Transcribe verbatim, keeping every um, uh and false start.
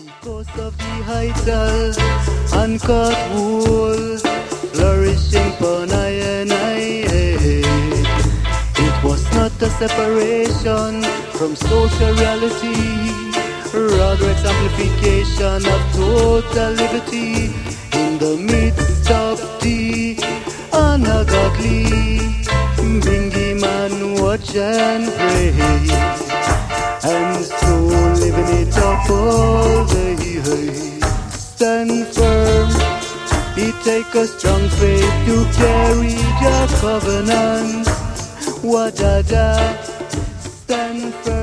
Because of the heightal and cut wool flourishing pon I and I. It was not a separation from social reality, rather its amplification of total liberty in the midst of the ungodly. Bingy man, watch and pray, and so living it up all day. Stand firm, it take a strong faith to carry your covenant. Wadada, stand firm.